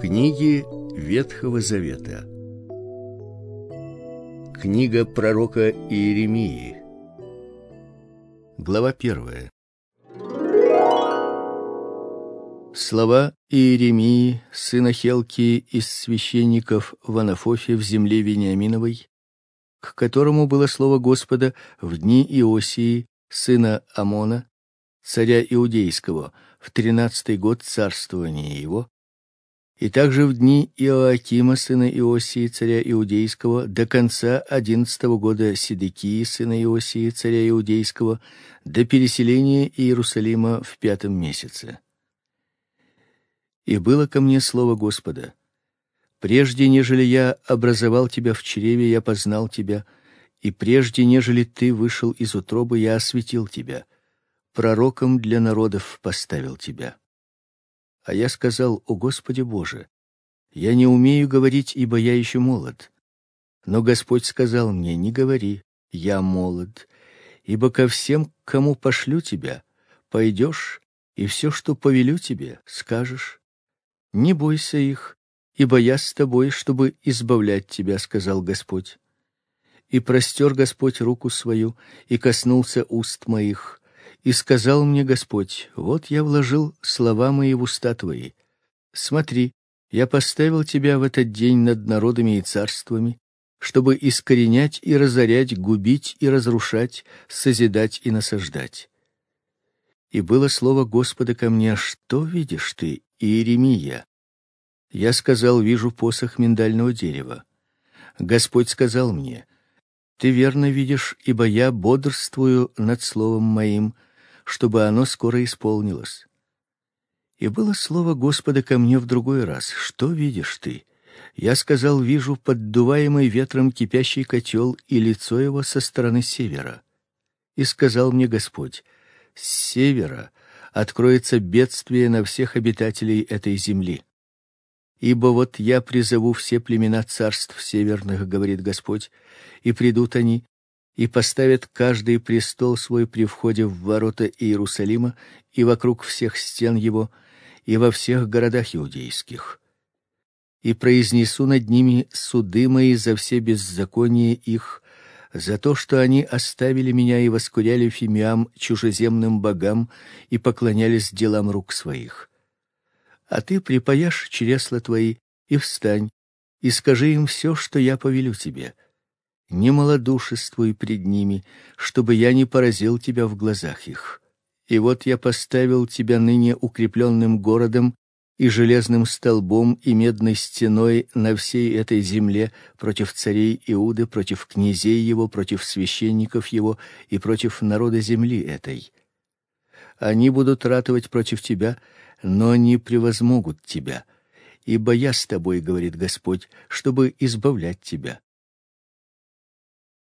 Книги Ветхого Завета. Книга пророка Иеремии. Глава 1. Слова Иеремии, сына Хелкии из священников в Анафофе в земле Вениаминовой, к которому было слово Господа в дни Иосии, сына Амона, царя иудейского, в 13-й год царствования его, и также в дни Иоакима, сына Иосии, царя иудейского, до конца 11-го года Седекии, сына Иосии, царя иудейского, до переселения Иерусалима в 5-м месяце. И было ко мне слово Господа: прежде нежели я образовал тебя в чреве, я познал тебя, и прежде нежели ты вышел из утробы, я осветил тебя, пророком для народов поставил тебя. А я сказал: о Господи Боже, я не умею говорить, ибо я еще молод. Но Господь сказал мне: не говори, я молод, ибо ко всем, кому пошлю тебя, пойдешь, и все, что повелю тебе, скажешь. Не бойся их, ибо я с тобой, чтобы избавлять тебя, сказал Господь. И простер Господь руку свою, и коснулся уст моих, и сказал мне Господь: вот я вложил слова мои в уста твои. Смотри, я поставил тебя в этот день над народами и царствами, чтобы искоренять и разорять, губить и разрушать, созидать и насаждать. И было слово Господа ко мне: что видишь ты, Иеремия? Я сказал: вижу посох миндального дерева. Господь сказал мне: ты верно видишь, ибо я бодрствую над словом моим, чтобы оно скоро исполнилось. И было слово Господа ко мне в другой раз: что видишь ты? Я сказал: вижу поддуваемый ветром кипящий котел, и лицо его со стороны севера. И сказал мне Господь: с севера откроется бедствие на всех обитателей этой земли. Ибо вот я призову все племена царств северных, говорит Господь, и придут они, и поставят каждый престол свой при входе в ворота Иерусалима и вокруг всех стен его, и во всех городах иудейских. И произнесу над ними суды мои за все беззакония их, за то, что они оставили меня и воскуряли фимиам чужеземным богам и поклонялись делам рук своих. А ты припаяшь чресла твои и встань, и скажи им все, что я повелю тебе. Не малодушествуй пред ними, чтобы я не поразил тебя в глазах их. И вот я поставил тебя ныне укрепленным городом и железным столбом и медной стеной на всей этой земле против царей Иуды, против князей его, против священников его и против народа земли этой. Они будут ратовать против тебя, но не превозмогут тебя, ибо я с тобой, говорит Господь, чтобы избавлять тебя.